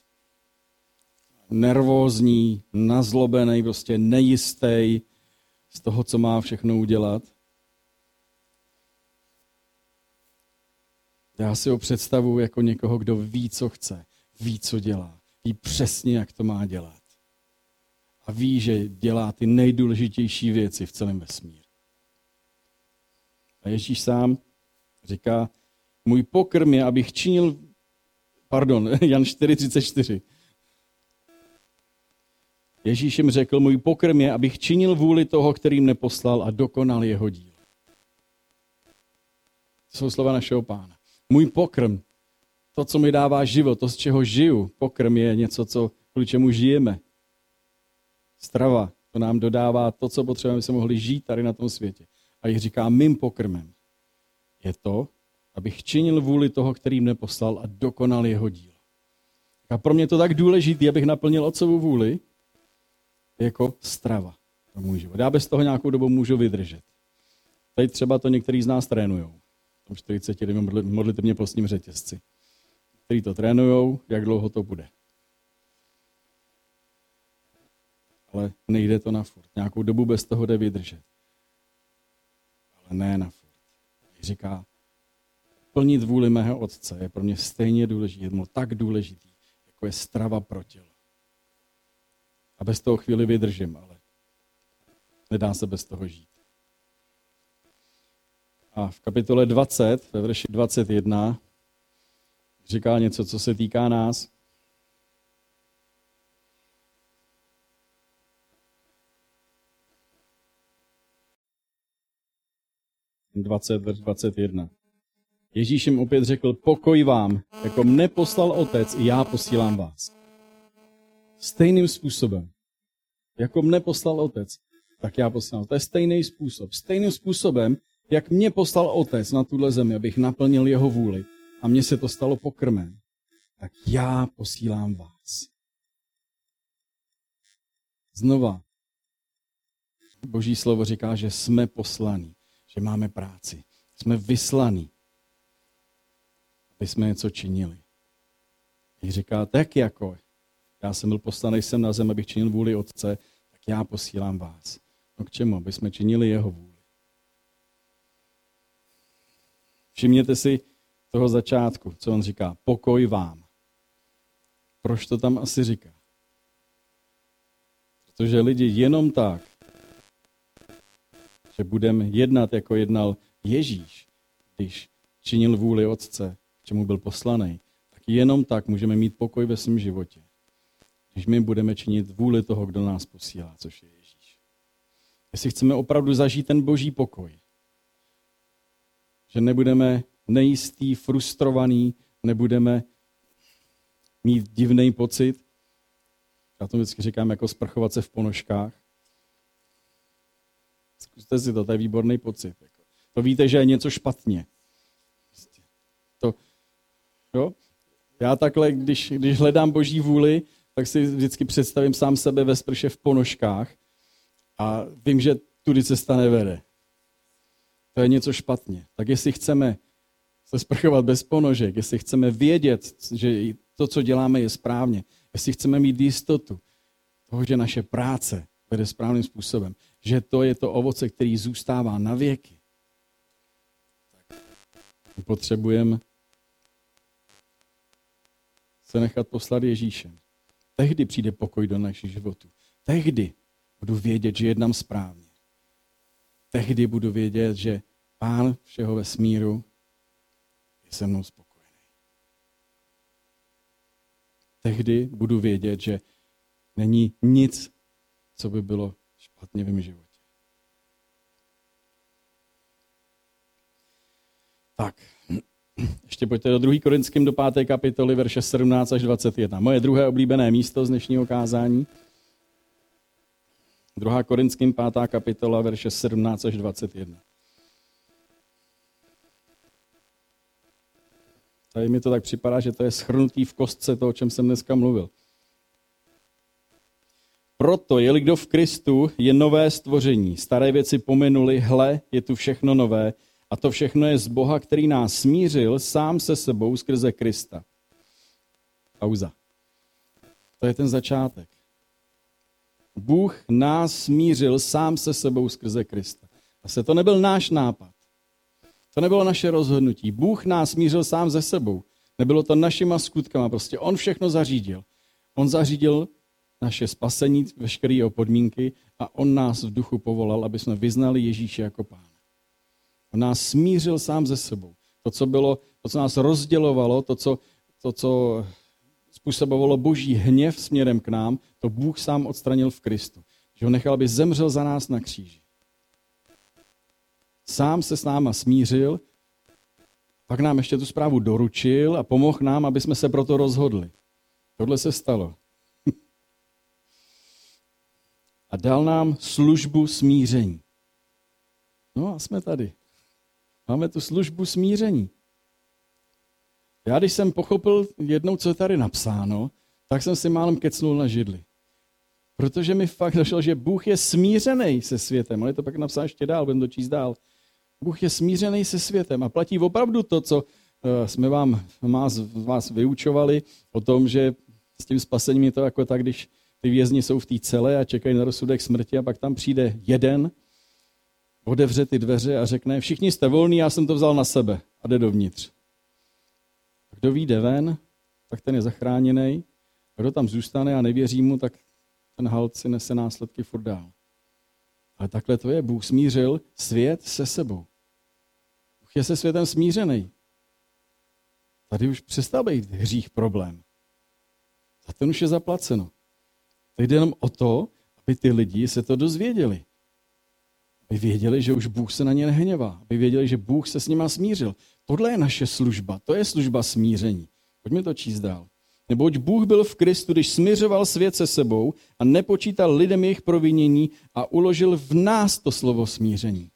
nervózní, nazlobený, prostě nejistý, z toho, co má všechno udělat. Já si ho představuji jako někoho, kdo ví, co chce, ví, co dělá, ví přesně, jak to má dělat. A ví, že dělá ty nejdůležitější věci v celém vesmíru. A Ježíš sám říká, můj pokrm je, abych činil, Jan 4:34. Ježíš jim řekl, můj pokrm je, abych činil vůli toho, kterým neposlal a dokonal jeho dílo. To jsou slova našeho Pána. Můj pokrm, to, co mi dává život, to, z čeho žiju, pokrm je něco, kvůli čemu žijeme. Strava, to nám dodává to, co potřebujeme, aby se mohli žít tady na tom světě. A jich říká, mým pokrmem je to, abych činil vůli toho, kterým neposlal a dokonal jeho dílo. A pro mě je to tak důležité, abych naplnil otcovu vůli, jako strava pro můj život. Já bez toho nějakou dobu můžu vydržet. Teď třeba to některý z nás trénujou. V tom 40 modlitevně postním řetězci. Který to trénujou, jak dlouho to bude. Ale nejde to na furt. Nějakou dobu bez toho jde vydržet. Ale ne na furt. Říká, plnit vůli mého otce je pro mě stejně důležitý, tak důležitý, jako je strava pro tělo. A bez toho chvíli vydržím, ale nedá se bez toho žít. A v kapitole 20, ve verši 21, říká něco, co se týká nás. Verš 21. Ježíš jim opět řekl, pokoj vám, jako mne poslal otec, i já posílám vás. Stejným způsobem, jako mne poslal otec, tak já posílám. To je stejný způsob. Stejným způsobem, jak mě poslal otec na tuhle zemi, abych naplnil jeho vůli a mně se to stalo pokrmem, tak já posílám vás. Znova, Boží slovo říká, že jsme poslaní, že máme práci. Jsme vyslaní, aby jsme něco činili. Když říká, tak jako já jsem byl poslaný sem na zem, abych činil vůli otce, tak já posílám vás. No k čemu? Aby jsme činili jeho vůli. Všimněte si toho začátku, co on říká. Pokoj vám. Proč to tam asi říká? Protože lidi jenom tak, že budeme jednat, jako jednal Ježíš, když činil vůli otce, k čemu byl poslaný, tak jenom tak můžeme mít pokoj ve svém životě. Když my budeme činit vůli toho, kdo nás posílá, což je Ježíš. Jestli chceme opravdu zažít ten boží pokoj, že nebudeme nejistý, frustrovaný, nebudeme mít divný pocit, já to vždycky říkám jako sprchovat se v ponožkách. Zkuste si to je výborný pocit. To víte, že je něco špatně. Jo? Já takhle, když hledám boží vůli, tak si vždycky představím sám sebe ve sprše v ponožkách a vím, že tudy cesta nevede. To je něco špatně. Tak jestli chceme se sprchovat bez ponožek, jestli chceme vědět, že to, co děláme, je správně, jestli chceme mít jistotu toho, že naše práce vede správným způsobem, že to je to ovoce, který zůstává na věky, tak potřebujeme se nechat poslat Ježíšem. Tehdy přijde pokoj do našich životů. Tehdy budu vědět, že jednám správně. Tehdy budu vědět, že Pán všeho vesmíru je se mnou spokojený. Tehdy budu vědět, že není nic, co by bylo špatně v mém životě. Tak, ještě pojďte do 2. Korinským do 5. kapitoly, verše 17 až 21. Moje druhé oblíbené místo z dnešního kázání. 2. Korinským 5. kapitola, verše 17 až 21. Tady mi to tak připadá, že to je shrnutý v kostce toho, o čem jsem dneska mluvil. Proto, je-li kdo v Kristu, je nové stvoření. Staré věci pominuli, hle, je tu všechno nové. A to všechno je z Boha, který nás smířil sám se sebou skrze Krista. Pauza. To je ten začátek. Bůh nás smířil sám se sebou skrze Krista. Zase to nebyl náš nápad. To nebylo naše rozhodnutí. Bůh nás smířil sám se sebou. Nebylo to našima skutkama. Prostě on všechno zařídil. On zařídil naše spasení, veškeré jeho podmínky a on nás v duchu povolal, aby jsme vyznali Ježíše jako Pána. On nás smířil sám se sebou. To, co nás rozdělovalo, to, co způsobovalo boží hněv směrem k nám, to Bůh sám odstranil v Kristu. Že ho nechal, aby zemřel za nás na kříži. Sám se s náma smířil, pak nám ještě tu zprávu doručil a pomohl nám, aby jsme se proto rozhodli. Tohle se stalo. A dal nám službu smíření. No a jsme tady. Máme tu službu smíření. Já když jsem pochopil jednou, co je tady napsáno, tak jsem si málem kecnul na židli. Protože mi fakt došlo, že Bůh je smířený se světem. Ale je to pak napsáno ještě dál, budeme to číst dál. Bůh je smířený se světem a platí opravdu to, co jsme vás vyučovali o tom, že s tím spasením je to jako tak, když ty vězni jsou v té cele a čekají na rozsudek smrti a pak tam přijde jeden, otevře ty dveře a řekne, všichni jste volní, já jsem to vzal na sebe a jde dovnitř. A kdo vyjde ven, tak ten je zachráněný. Kdo tam zůstane a nevěří mu, tak ten halt si nese následky furt dál. Ale takhle to je. Bůh smířil svět se sebou. Bůh je se světem smířený. Tady už přestal být hřích problém. Za ten už je zaplaceno. Teď jde jenom o to, aby ty lidi se to dozvěděli. Aby věděli, že už Bůh se na ně nehněvá. Aby věděli, že Bůh se s nima smířil. Tohle je naše služba. To je služba smíření. Pojďme to číst dál. Neboť Bůh byl v Kristu, když smiřoval svět se sebou a nepočítal lidem jejich provinění a uložil v nás to slovo smíření.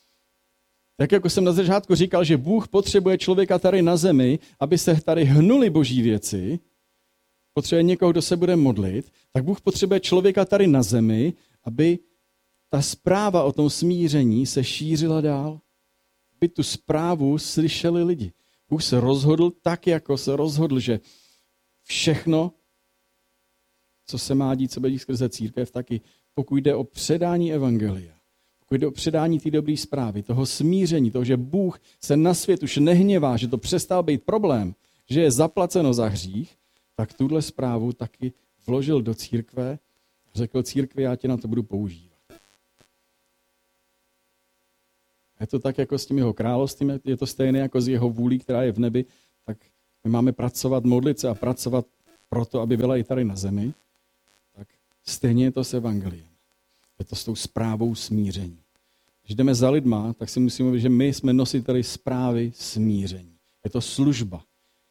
Tak jako jsem na začátku říkal, že Bůh potřebuje člověka tady na zemi, aby se tady hnuly boží věci, potřebuje někoho, kdo se bude modlit, tak Bůh potřebuje člověka tady na zemi, aby ta zpráva o tom smíření se šířila dál. Aby tu zprávu slyšeli lidi. Bůh se rozhodl tak, jako se rozhodl, že všechno, co se má dít, co bude dít skrze církev, taky pokud jde o předání evangelia, pokud jde o předání té dobré zprávy, toho smíření, toho, že Bůh se na svět už nehněvá, že to přestal být problém, že je zaplaceno za hřích, tak tuhle zprávu taky vložil do církve, řekl církvi, já tě na to budu používat. Je to tak jako s tím jeho královstvím, je to stejné jako s jeho vůlí, která je v nebi, tak my máme pracovat, modlit se a pracovat proto, aby byla i tady na zemi, tak stejně je to s evangeliem. Je to s tou zprávou smíření. Když jdeme za lidma, tak si musíme říct, že my jsme nositeli zprávy smíření. Je to služba.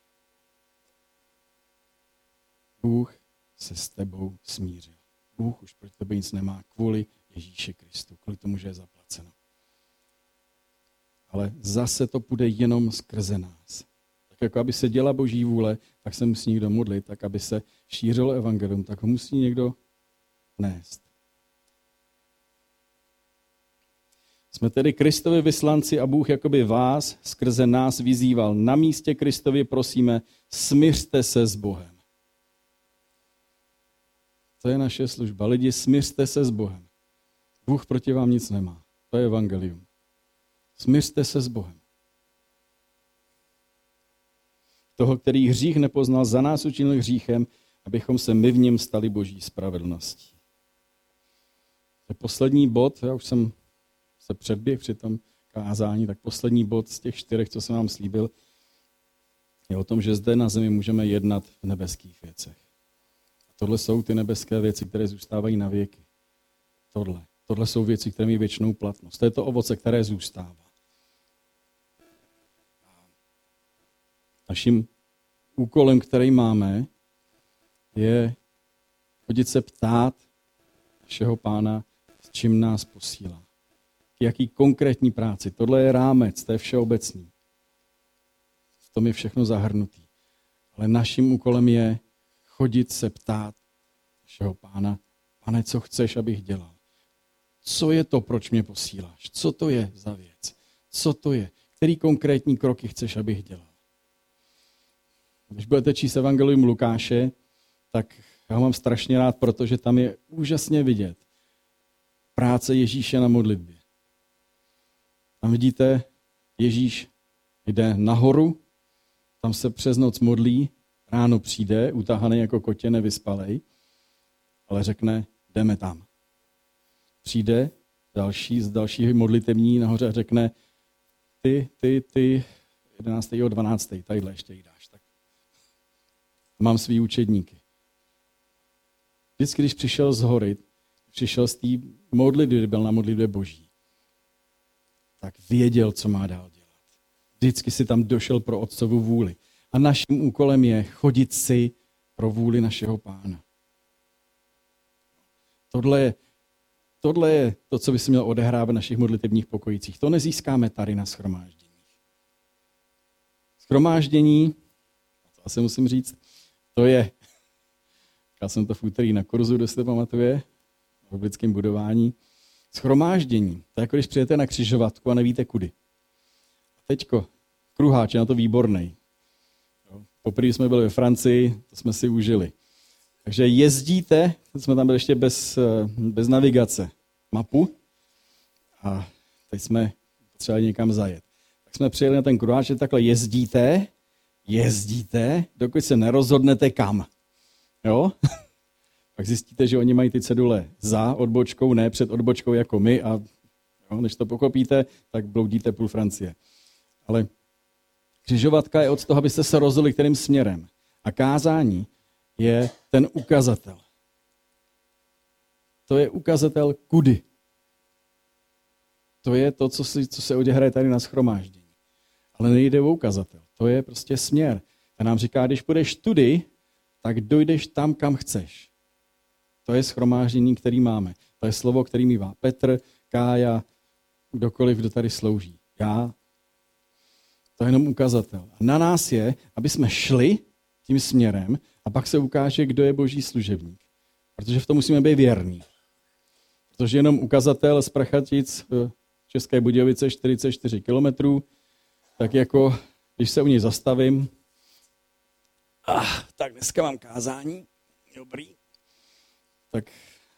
Bůh se s tebou smířil. Bůh už proti tebe nic nemá kvůli Ježíši Kristu, kvůli tomu, že je zaplaceno. Ale zase to půjde jenom skrze nás. Tak jako aby se děla boží vůle, tak se musí někdo modlit, tak aby se šířilo evangelium, tak ho musí někdo nést. Jsme tedy Kristovi vyslanci a Bůh jakoby vás skrze nás vyzýval. Na místě Kristovi prosíme, smiřte se s Bohem. To je naše služba. Lidi, smiřte se s Bohem. Bůh proti vám nic nemá. To je evangelium. Smiřte se s Bohem. Toho, který hřích nepoznal, za nás učinil hříchem, abychom se my v něm stali boží spravedlností. To je poslední bod, já už jsem se předběhl při tom kázání, tak poslední bod z těch 4, co jsem vám slíbil, je o tom, že zde na zemi můžeme jednat v nebeských věcech. A tohle jsou ty nebeské věci, které zůstávají na věky. Tohle jsou věci, které mají věčnou platnost. To je to ovoce, které zůstává. Naším úkolem, který máme, je chodit se ptát našeho Pána, s čím nás posílá. Jaký konkrétní práci. Tohle je rámec, to je všeobecný. V tom je všechno zahrnutý. Ale naším úkolem je chodit se ptát našeho Pána, Pane, co chceš, abych dělal? Co je to, proč mě posíláš? Co to je za věc? Co to je? Který konkrétní kroky chceš, abych dělal? Když budete číst evangelium Lukáše, tak Já ho mám strašně rád, protože tam je úžasně vidět práce Ježíše na modlitbě. Tam vidíte, Ježíš jde nahoru, tam se přes noc modlí, ráno přijde, utahaný jako kotě, nevyspalej, ale řekne, jdeme tam. Přijde další z dalšího modlitební nahoře a řekne, ty, 11. 12. tadyhle ještě jí dáš. Tak. Mám svý učedníky. Vždycky, když přišel z hory, přišel z té modlitby, kdy byl na modlitbě Boží, tak věděl, co má dál dělat. Vždycky si tam došel pro Otcovu vůli. A naším úkolem je chodit si pro vůli našeho Pána. Tohle je to, co by si měl odehrávat v našich modlitebních pokojicích. To nezískáme tady na shromáždění. Shromáždění, to asi musím říct, to je, já jsem to v úterý na kurzu, kdo si to pamatuje, v biblickém budování. Shromáždění, to je jako když přijete na křižovatku a nevíte kudy. A teďko, kruháč je na to výborný. Poprvé jsme byli ve Francii, to jsme si užili. Takže jezdíte, jsme tam byli ještě bez navigace, mapu a teď jsme potřebovali někam zajet. Tak jsme přijeli na ten kruháč, že takhle jezdíte, dokud se nerozhodnete kam. Jo? Pak zjistíte, že oni mají ty cedule za odbočkou, ne před odbočkou jako my a jo, než to pochopíte, tak bloudíte půl Francie. Ale křižovatka je od toho, abyste se rozhodli, kterým směrem. A kázání je ten ukazatel. To je ukazatel kudy. To je to, co se odehraje tady na shromáždění. Ale nejde o ukazatel. To je prostě směr. A nám říká, když půjdeš tudy, tak dojdeš tam, kam chceš. To je shromáždění, který máme. To je slovo, který mívá Petr, Kája, kdokoliv, kdo tady slouží. Já. To je jenom ukazatel. A na nás je, aby jsme šli tím směrem a pak se ukáže, kdo je Boží služebník. Protože v tom musíme být věrní. Protože jenom ukazatel z Prachatic v České Budějovice 44 kilometrů, tak jako, když se u něj zastavím, tak dneska mám kázání, dobrý, tak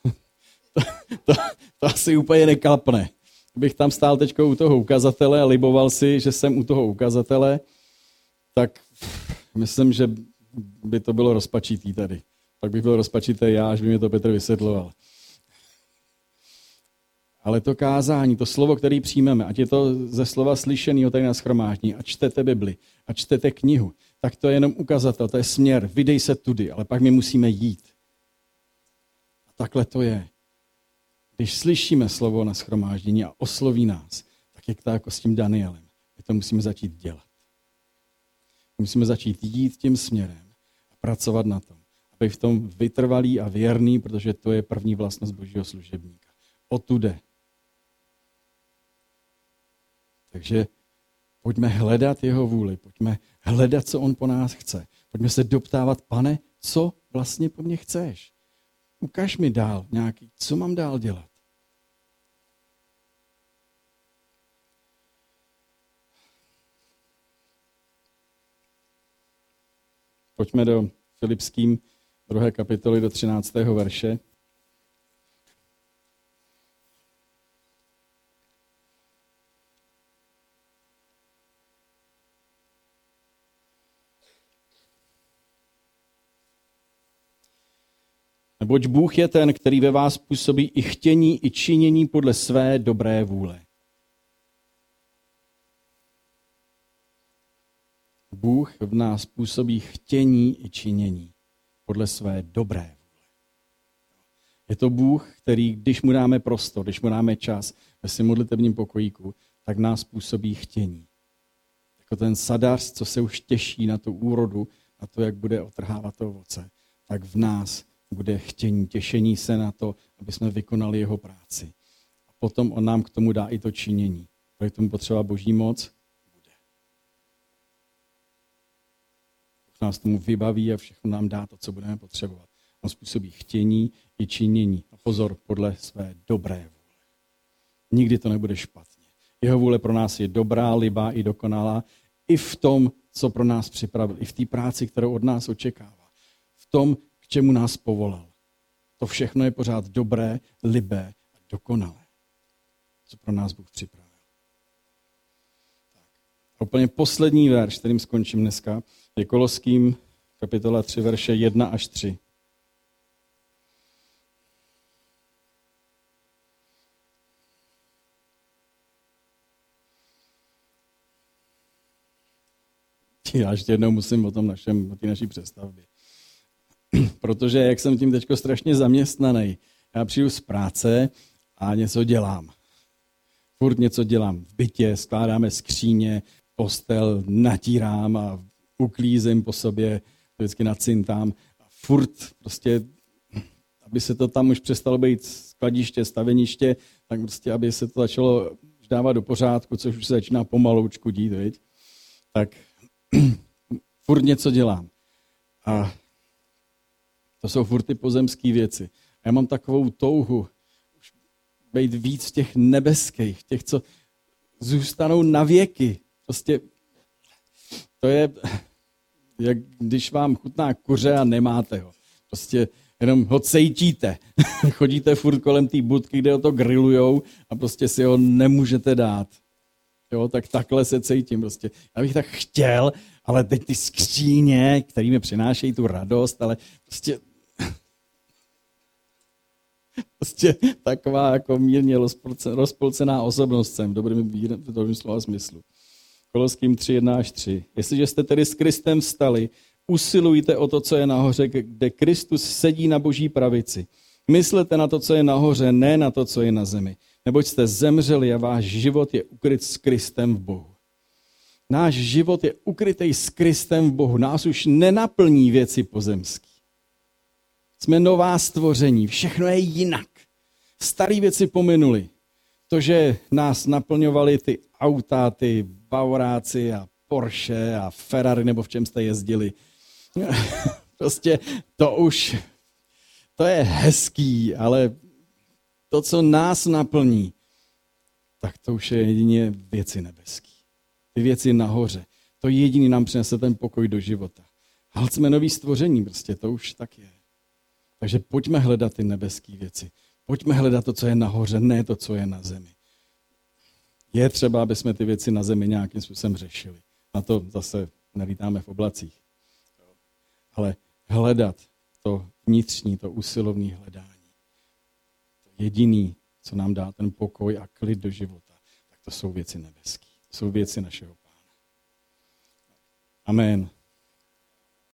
to asi úplně neklapne. Kdybych tam stál teď u toho ukazatele a liboval si, že jsem u toho ukazatele, tak myslím, že by to bylo rozpačitý tady. Pak bych byl rozpačitý já, až by mě to Petr vysvětloval. Ale to kázání, to slovo, které přijmeme, ať je to ze slova slyšeného tady na shromáždění, a čtete Bibli, a čtete knihu, tak to je jenom ukazatel, to je směr, vydej se tudy, ale pak my musíme jít. A takhle to je. Když slyšíme slovo na shromáždění a osloví nás, tak je to jako s tím Danielem. My to musíme začít dělat. Musíme začít jít tím směrem a pracovat na tom, aby v tom vytrvalý a věrný, protože to je první vlastnost Božího služebníka. Otude. Takže pojďme hledat jeho vůli, pojďme hledat, co on po nás chce. Pojďme se doptávat, Pane, co vlastně po mně chceš? Ukaž mi dál nějaký, co mám dál dělat? Pojďme do Filipským 2. kapitoly do 13. verše. Neboť Bůh je ten, který ve vás působí i chtění, i činění podle své dobré vůle. Bůh v nás působí chtění i činění podle své dobré vůle. Je to Bůh, který, když mu dáme prostor, když mu dáme čas ve svém modlitevním pokojíku, tak nás působí chtění. Jako ten sadař, co se už těší na tu úrodu, na to, jak bude otrhávat to ovoce, tak v nás bude chtění, těšení se na to, aby jsme vykonali jeho práci. A potom on nám k tomu dá i to činění. Protože tomu potřeba Boží moc, bude. Nás tomu vybaví a všechno nám dá to, co budeme potřebovat. On způsobí chtění i činění. A pozor, podle své dobré vůle. Nikdy to nebude špatně. Jeho vůle pro nás je dobrá, libá i dokonalá. I v tom, co pro nás připravil. I v té práci, kterou od nás očekává. V tom, k čemu nás povolal. To všechno je pořád dobré, libé a dokonalé, co pro nás Bůh připravil. A úplně poslední verš, kterým skončím dneska, je Koloským kapitola 3, verše 1 až 3. Já ještě jednou musím o té naší přestavbě. Protože jak jsem tím teďko strašně zaměstnaný, já přijdu z práce a něco dělám. Furt něco dělám v bytě, skládáme skříně, postel, natírám a uklízím po sobě, vždycky nacintám. A furt prostě, aby se to tam už přestalo být skladiště, staveniště, tak prostě, aby se to začalo dávat do pořádku, což už se začíná pomaloučku dít, viď? Tak furt něco dělám. A to jsou furt ty pozemské věci. A já mám takovou touhu být víc v těch nebeských, těch, co zůstanou na věky. Prostě to je, jak když vám chutná kuře a nemáte ho. Prostě jenom ho cejtíte. Chodíte furt kolem té budky, kde ho to grillujou a prostě si ho nemůžete dát. Jo, tak takhle se cítím prostě. Já bych tak chtěl, ale teď ty skříně, které mi přinášejí tu radost, ale prostě taková jako mírně rozpolcená osobnost jsem v dobrém slova smyslu. Koloským 3, 1 až 3. Jestliže jste tedy s Kristem vstali, usilujte o to, co je nahoře, kde Kristus sedí na boží pravici. Myslete na to, co je nahoře, ne na to, co je na zemi. Neboť jste zemřeli a váš život je ukryt s Kristem v Bohu. Náš život je ukrytý s Kristem v Bohu. Nás už nenaplní věci pozemské. Jsme nová stvoření, všechno je jinak. Staré věci pominuli. To, že nás naplňovaly ty auta, ty Bavoráci a Porsche a Ferrari, nebo v čem jste jezdili. Prostě to je hezký, ale to, co nás naplní, tak to už je jedině věci nebeský. Ty věci nahoře. To jediný nám přinese ten pokoj do života. Ale jsme nový stvoření, prostě to už tak je. Takže pojďme hledat ty nebeské věci. Pojďme hledat to, co je nahoře, ne to, co je na zemi. Je třeba, aby jsme ty věci na zemi nějakým způsobem řešili. Na to zase nelítáme v oblacích. Ale hledat to vnitřní, to usilovné hledání. To jediný, co nám dá ten pokoj a klid do života, tak to jsou věci nebeské. To jsou věci našeho Pána. Amen.